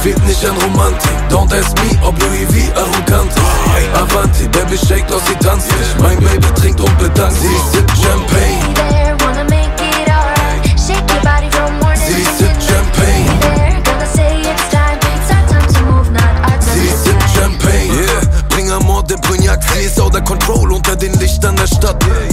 fehlt nicht an Romantik. Don't ask me, ob Louis V arrogant ist. Avanti, Baby shake, doch sie tanzt nicht. Mein Baby trinkt und bedankt sich. Sie sippt Champagne. Sie sippt Champagne. Sie sippt Champagne. Yeah, bring Amor, den Cognac. Sie ist out of control unter den Lichtern der Stadt.